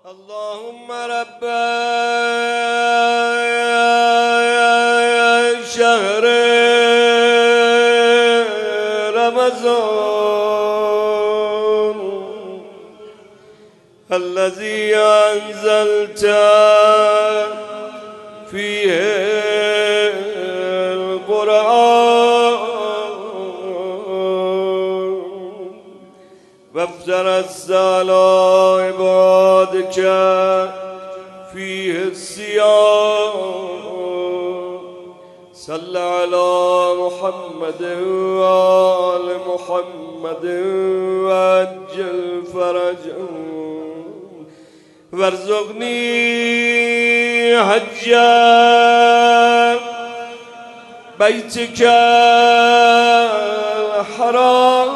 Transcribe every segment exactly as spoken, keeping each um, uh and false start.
اللهم رب شهر رمضان الذي أنزلت فيه القرآن وافترضت على عبادك فيه الصيام صل على محمد وآل محمد وعجل فرجهم وارزقني حج بيتك الحرام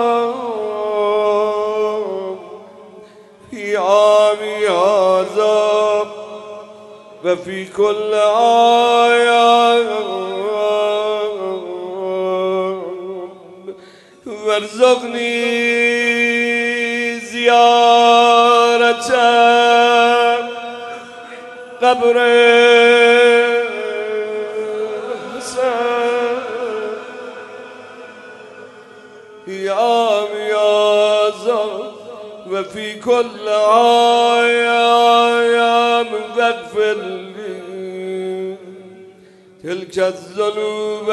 في عامي هذا وفي كل عام وارزقني زيارة قبر حسن في عامي هذا وفي كل عام واغفر لي تلك الذنوب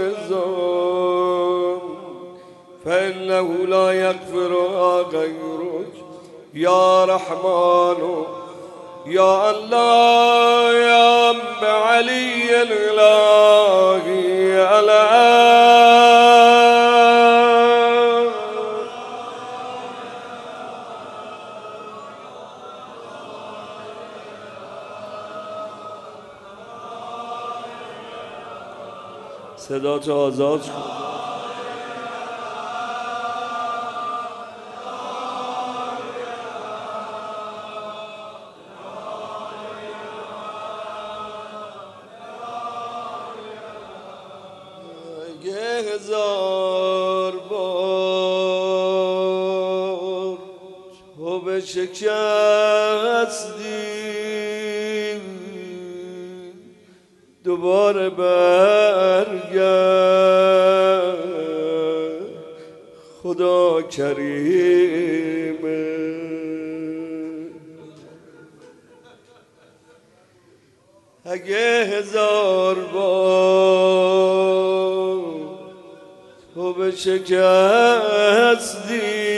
العظام فإنه لا يغفرها غيرك يا رحمن يا الله يا أم علي الإلهي الآن صدات آزاد کن. هزار بار تو بشکستی دوباره برگرد خدا کریمه اگه هزار بار تو بشکستی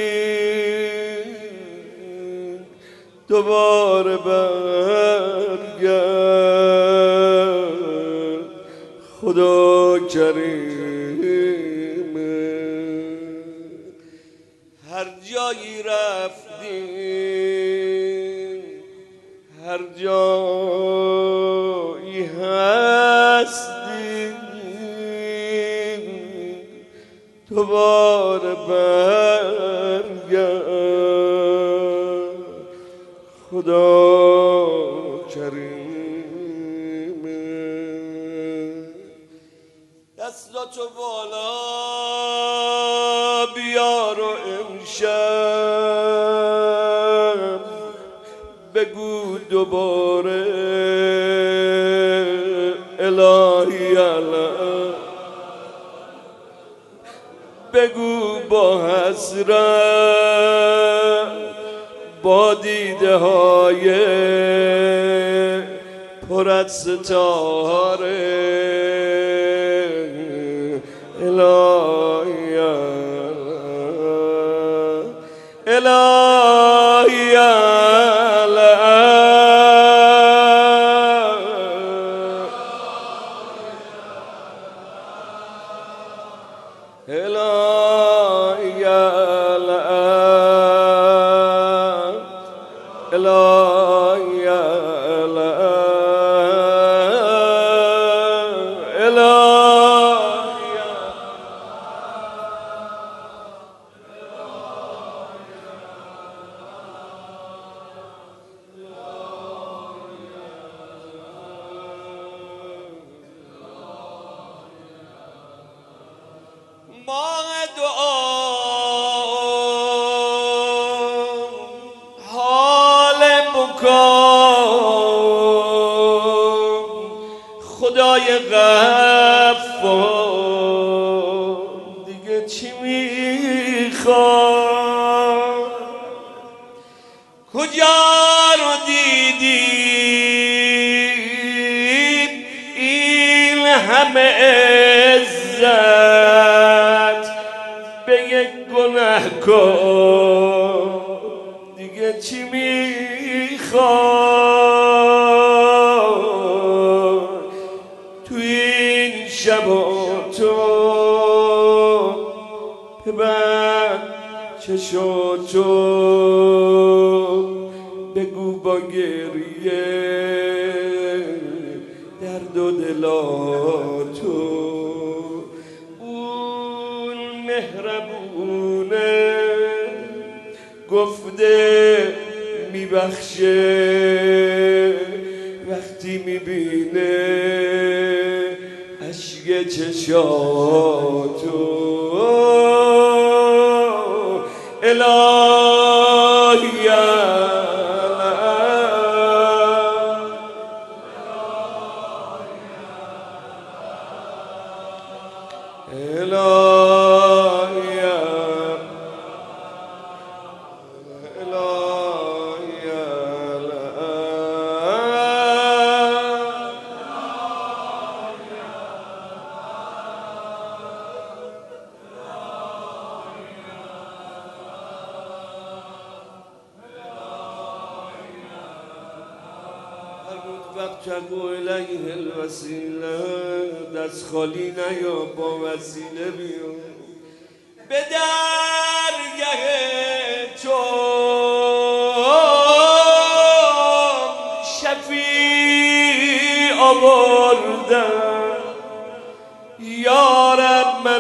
دوباره برگرد خدا کریمه هر جایی رفتی هر جایی هستی دوباره برگرد خدا کریمه دستاتو بالا بیار و امشب بگو دوباره الهی الان بگو با حسرت با دیده های پر از ستاره الهی الهی ماه دعا حال کن خدای غفار دیگه چی میخواد کجا رو دیدیم این همه عزت به یک گناهکار دیگه چی میخواد تو این شب و تو ببند چشاتو بگو با گریه درد و دلاتو اون مهربونه گفته میبخشه وقتی میبینه اشک چشاتو الهی فقچگو الیه الوسیله دست خالی نیا با وسیله بیا به درگه چون شفیع آوردم یارب من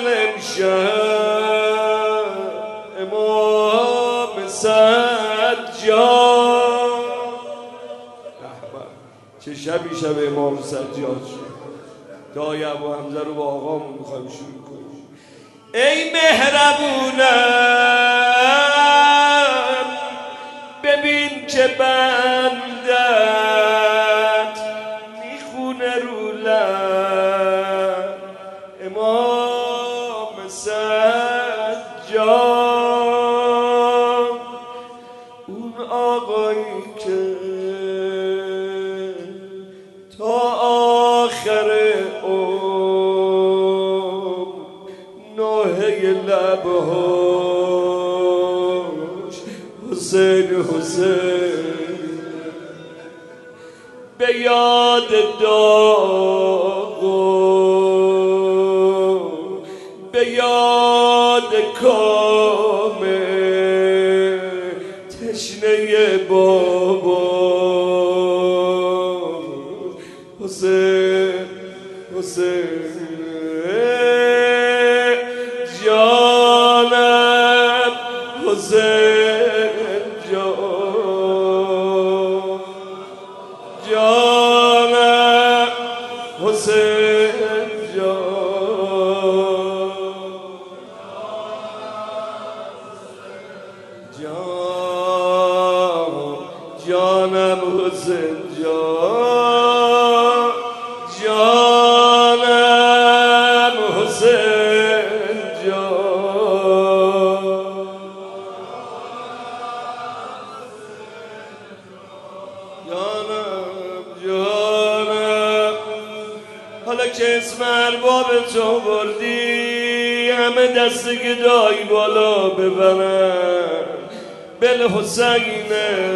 امشب امام سجاد چه شبی شب امام سجاد شد دای ابو حمزه رو با آقامون میخوایم شروع کنیم ای مهربونم ببین که بندت میخونه رو لب امام سجاد اون آقایی که تا آخر عمر نوحه لبهاش حسین حسین به یاد داغ به یاد کام تشنه بابا حسین حسین جانم حسین جان جانم حسین جان جان جانم حسین جان جانم حسین جان جانم جانم حالا که اسم ارباب تو بردی همه دست گدایی بالا ببرن بالحسین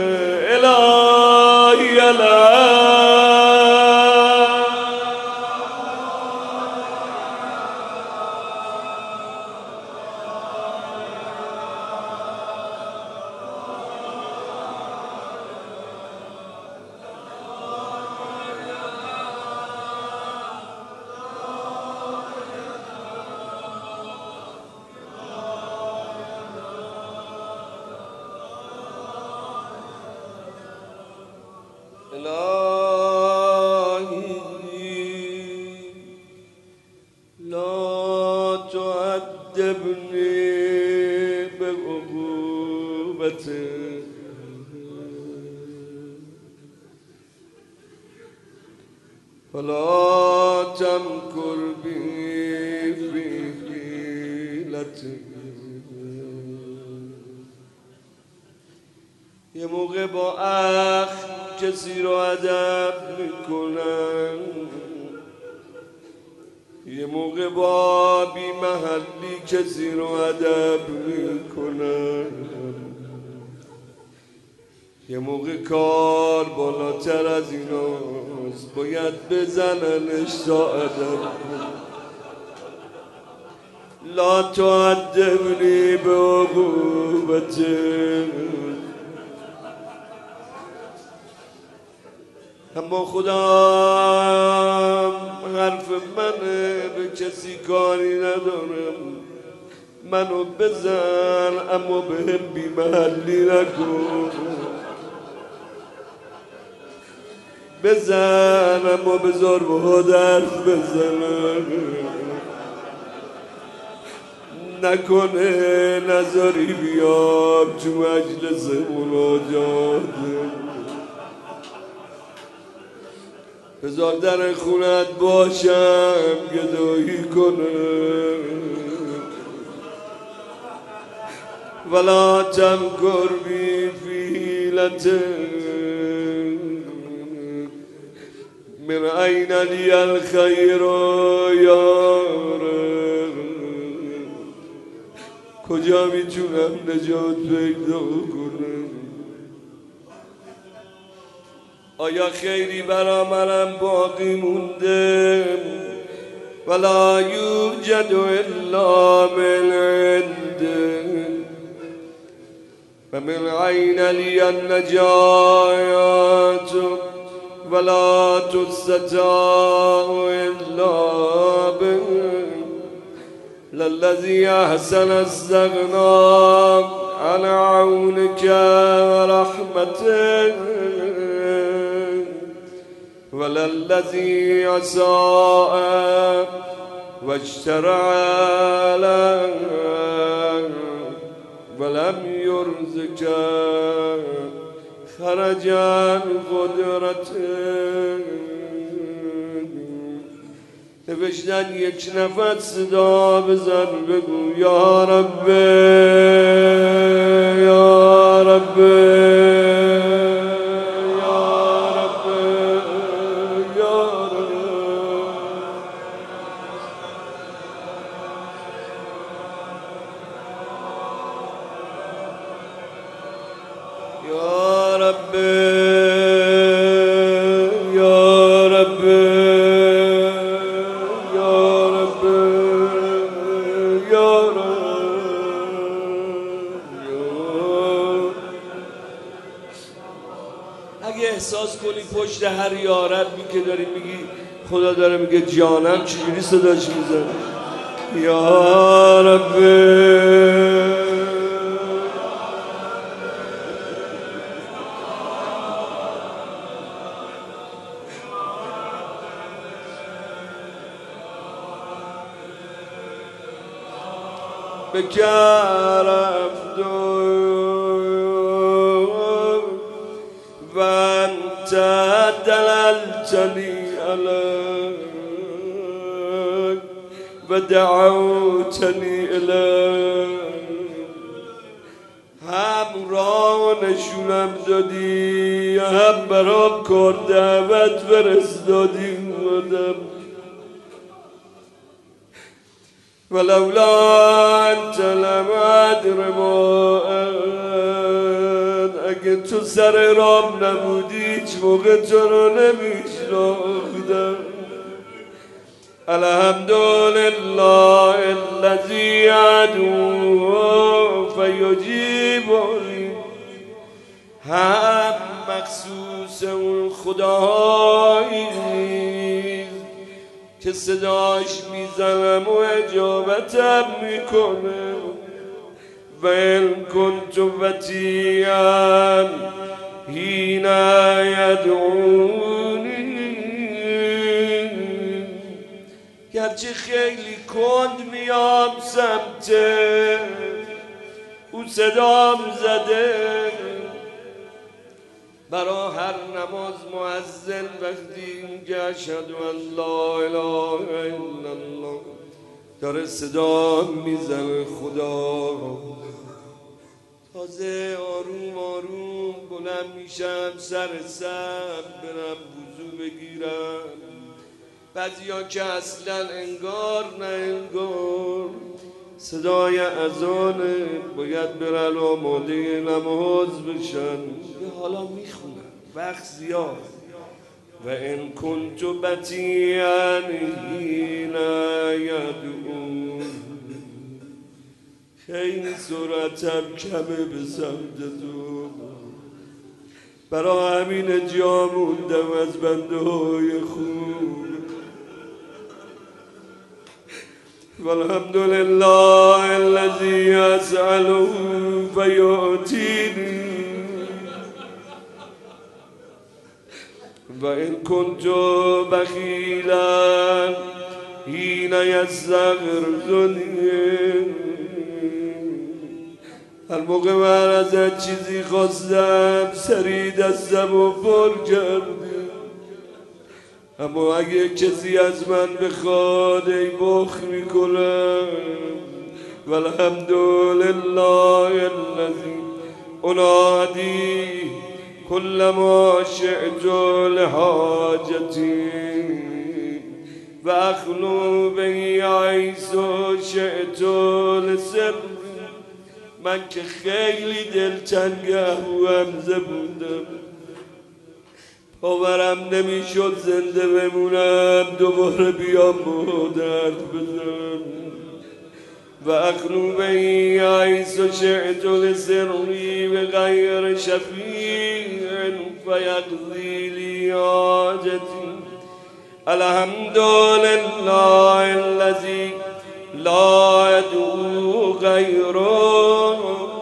الهی الهی لا تعذبني بعقوبته ولا تمکر بی فی حیلتی. یه موقع با اخ کسی رو ادب میکنن، یه موقع با بی محلی کسی رو ادب میکنن، یه موقع کار بالاتر از ایناست، باید بزننش تا ادب. لا تعذبنی به عقوبته. اما خدا حرف منه، به کسی کاری ندارم. منو بزن اما به هم بی محلی نکن، بزن اما بذار با درد بزن، نکنه نذاری بیام تو مجلس مناجات، بذار در خونت باشم گدایی کنه. ولا تمکر بی فی حیلته. من این لی الخیر یا رب. کجا میتونم نجات پیدا کنم؟ آیا خیری برا منم باقی مونده؟ ولا یوجد الا من عنده. و من عین لی النجات ولا تستطاع الا به. للذی احسن استغنا عن عونک و رحمتک، وللذی اساء واجترع علیک ولم یرزق خرجا قدرتک. نوشتن یک نفس صدا بزن بگو یا رب یا رب یا رب یا رب یا رب یا رب. اگه احساس کنی پشت هر یا ربی که داری میگی خدا داره میگه جانم، چجوری صداش میزنی؟ یا رب بکرفت و انت دللتنی علیک و دعوتنی الیک. هم راه نشونم دادی، هم برام کار دعوت فرستادی اومدم. ولولا انت لم ادر ما انت. اگه تو سر رام نبودی هیچ موقع تو رو نمیشناختم. الحمدلله الذی ادعو فیجیبنی. هم مخصوص اون خدایی که صداش میزنم و اجابتم میکنه. و ان کنت فتیان حین یدعونی. گرچه خیلی کند میام سمت او صدام زده، برا هر نماز مؤذن وقتی میگه اشهد ان لا اله الا الله داره صدا میزنه خدا تازه آروم آروم بلند میشم سر سر برم وضو بگیرم. بعضیا که اصلا انگار نه انگار صدای اذانه باید برن آماده نماز بشن یه حالا میخونن وقت زیاد و این کنت بطیعا حین یدعون خیلی سرعتم کمه به سمت تو برای همین جا موندم از بنده های خوب والحمد لله الذي أسأله فيؤتيني وإن كنت بخيلا حين يستغرضني هر موقع من ازت چیزی خواستم سری دستم و پر کردی اما اگه کسی از من بخواد ای بخل میکنم والحمد لله الذی انادی کل ما شئت لحاجتی و اخلو به حیث شئت لسر من که خیلی دلتنگم و همزه بودم باورم نمیشد زنده بمونم دوباره بیام با درد بزنم و اخلو به حیث شئت لسری به غیر شفیع فیقضی لی حاجتی الحمد لله الذی لا ادعو غیره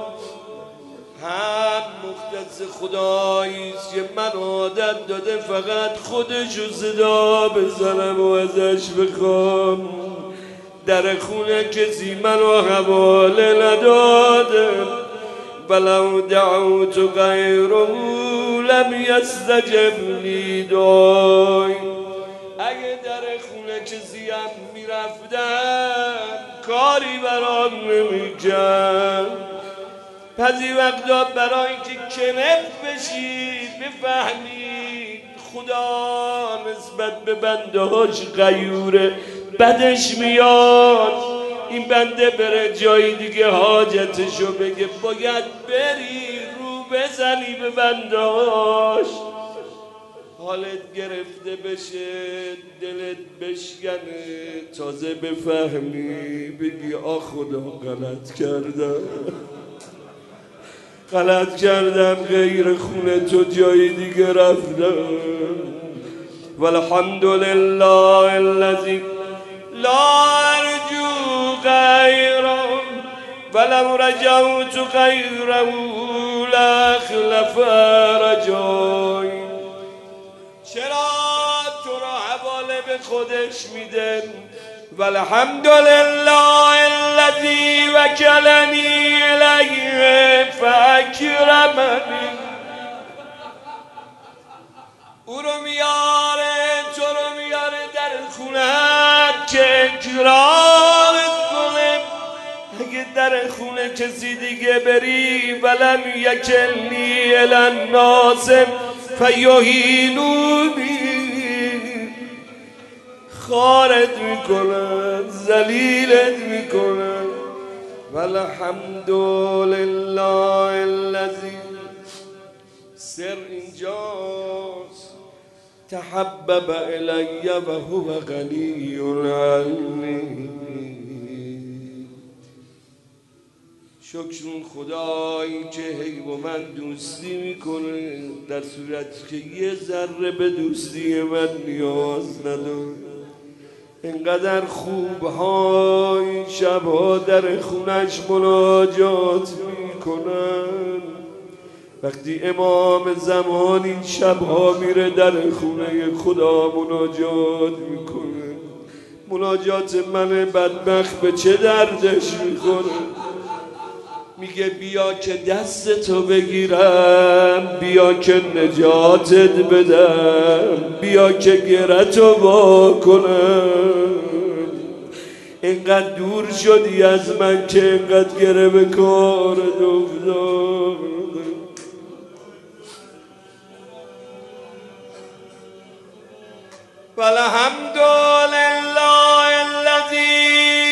هم مختص خداییست که من عادت داده فقط خودشو صدا بزنم و ازش بخوام در خونه کسی منو حواله نداده ولو دعوت غیره لم یستجب لی دعای اگه در خونه کسی هم میرفتم کاری برام نمیکرد بعضی وقتا برای اینکه کنف بشید بفهمید خدا نسبت به بنده هاش غیوره بدش میاد این بنده بره جای دیگه حاجتشو بگه باید بری رو بزنی به بنده هاش حالت گرفته بشه دلت بشکنه تازه بفهمی بگی آ خدا غلط کردم غلط کردم غیر خونه تو جای دیگه رفتم والحمد لله الذی لا ارجو غیره ولو رجوت غیره لاخلف رجای چرا تو را حواله به خودش میده والحمد لله الذی وکلنی الیه فاکرمنی او رو میاره تو رو میاره در خونه‌ات که اکرامت کنه اگه در خونه کسی دیگه بری ولم یکلنی الی الناس فیهینونی خارت میکنن ذلیلت میکنن والحمد لله الذی سر اینجاست تحبب الی و هو غنی عنی شکر خدایی که هی با من دوستی میکنه در صورت که یه ذره به دوستی من نیاز نداره اینقدر خوب های شبها در خونش مناجات میکنن وقتی امام زمان این شبها میره در خونه خدا مناجات میکنه مناجات من بدبخت به چه دردش میخوره میگه بیا که دست تو بگیرم، بیا که نجاتت بدم، بیا که گرتو با کنم. اینقدر دور شدی از من که اینقدر گره به کارت افتاد. والحمد لله الذي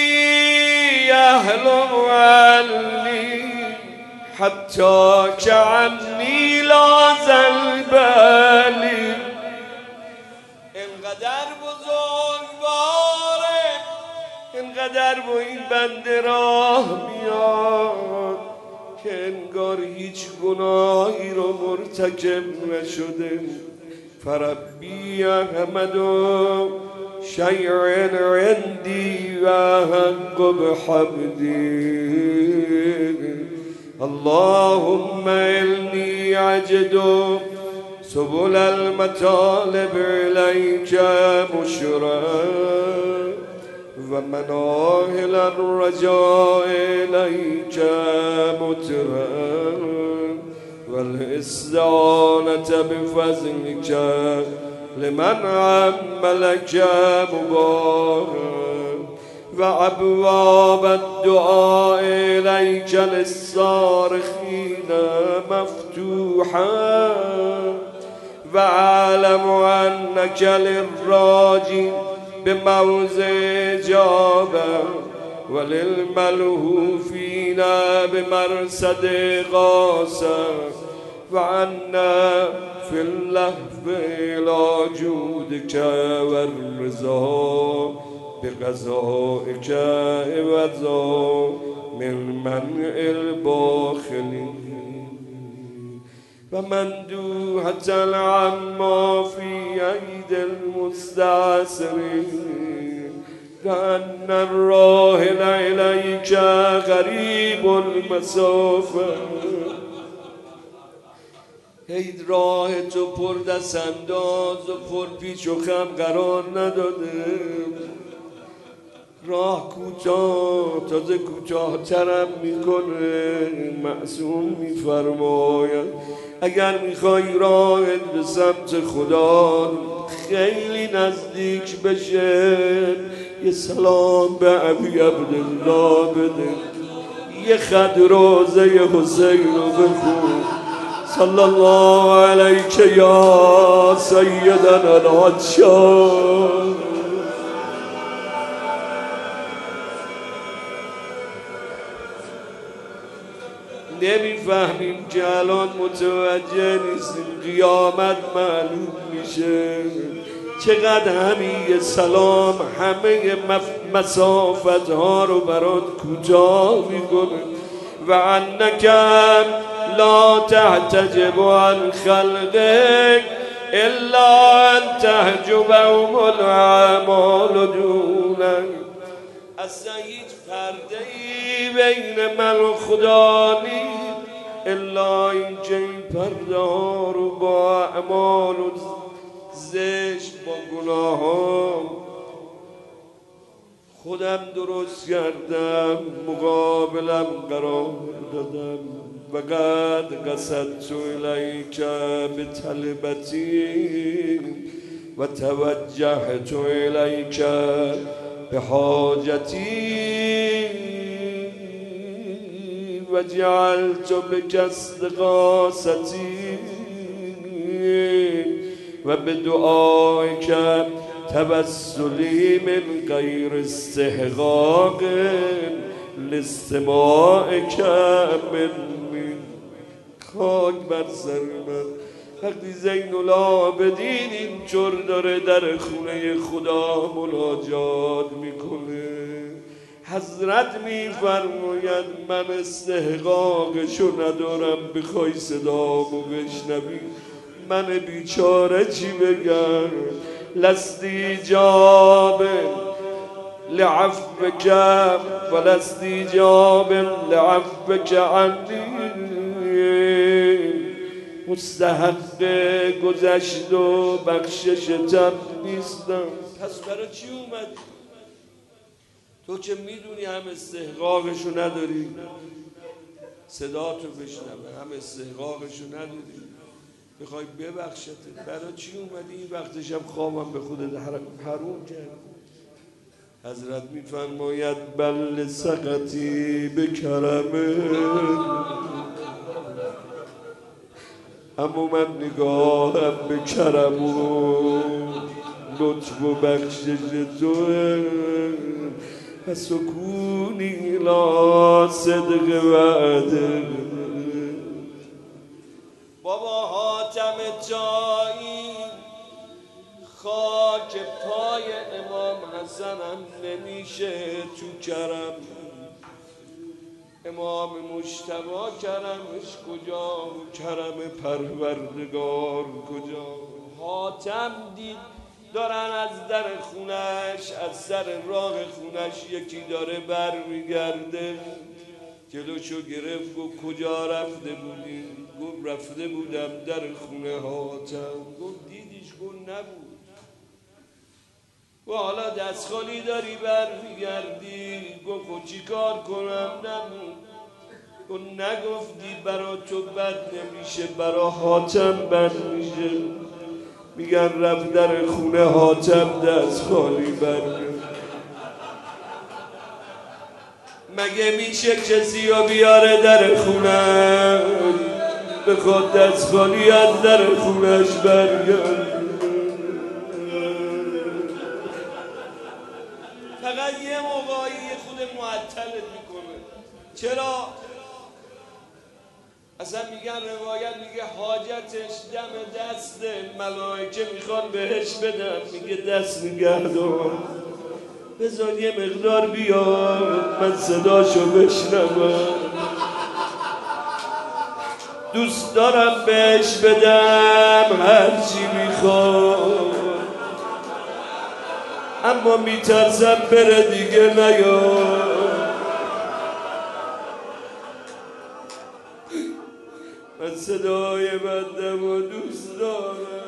يحلم عني حتى كأني لا زلبالي. اینقدر بزرگواره، اینقدر با این بنده راه میاد که انگار هیچ گناهی رو مرتکب نشده. فربی احمد شیء عندی و حق بحمدی. اللهم إني أجد سبل المطالب إليك مشرا ومناهل الرجاء إليك مترا والاستعانة بفضلك لمن عملك مبارا وأبواب الدعاء إليك للصارخين مفتوحا وأعلم أنك للراجي بموضع إجابة وللملهوفين بمرصد غاصة وعنا في اللهف إلى جودك والرضا بقضائك عوضا من منع الباخلين ومندوحة العما في أيدي المستعسرين كأن الراحل إليك غريب المسافة. هی راه تو پر دست انداز و پر پیچ و خم قرار نداده. راه کوتاه، تازه کوتاه ترم میکنه. معصوم میفرماید اگر میخوای راهت به سمت خدا خیلی نزدیک بشه، یه سلام به ابی عبدالله بده، یه خط روزه حسین رو بخون. صلی الله علیک یا سیدنا العطشان. نمیفهمیم که الان متوجه نیستیم قیامت معلوم میشه. چقدر همین سلام همه مسافت ها رو برات کوتاه میکنه. و انک لا تحتجب عن خلقك الا ان تحجبهم الاعمال دونك. اصلا هیچ پرده ای بین من و خدا نیست الا اینکه این پرده ها رو با اعمال و زشت با گناه ها خودم درست کردم، مقابلم قرار دادم. و قد قصدت الیک بطلبتی و توجهت الیک بحاجتی و جعلت بک استغاثتی و بدعائک توسلی من غیر استحقاق لاستماعک منی. خاک بر سر من وقتی زین العابدین اینجور داره در خونه خدا مناجات میکنه. حضرت میفرماید من استحقاقشو ندارم بخوای صدامو بشنوی. من بیچاره چی بگم؟ لستی جاب لعفوک ولستی جاب لعفوک عنی. مستحق گذشت و بخششتم نیستم. پس برای چی اومدی؟ تو که میدونی هم استحقاقشو نداری. صدا تو بشنوه، هم استحقاقشو نداری، میخوای ببخشته. برای چی اومدی این وقتش هم خوابم به خودت حروم کرد؟ حضرت میفرماید بل سقطی به کرمه، اما من نگاهم به کرم و لطف و بخشش توه و سکونی لا صدق وعده. بابا حاتم جایی خاک پای امام حسنم نمیشه تو کرم. امام مجتبی کرمش کجا؟ کرم پروردگار کجا؟ حاتم دید دارن از در خونش، از سر راه خونش یکی داره بر میگرده. جلوشو گرفت گفت کجا رفته بودی؟ گفت رفته بودم در خونه حاتم. گفت دیدیش؟ گفت نبود. و حالا دست خالی داری بر میگردی؟ گفت خود چی کار کنم؟ نبود. گفت نگفتی برا تو بد نمیشه، برا حاتم بد میشه. میگن رفت در خونه حاتم دست خالی برگرد. مگه میشه کسی رو بیاره در خونه بخواد دست خالی از در خونش برگرد؟ فقط یه موقعی خود معطلت میکنه. چرا؟ اصلا میگن روایت میگه حاجتش دم دست ملائکه میخوان بهش بدن، میگه دست نگه دار بذار یه مقدار بیاد من صداشو بشنوم، دوست دارم بهش بدم هرچی میخواد، اما میترسم بره دیگه نیاد. من صدای بندم و دوست دارم.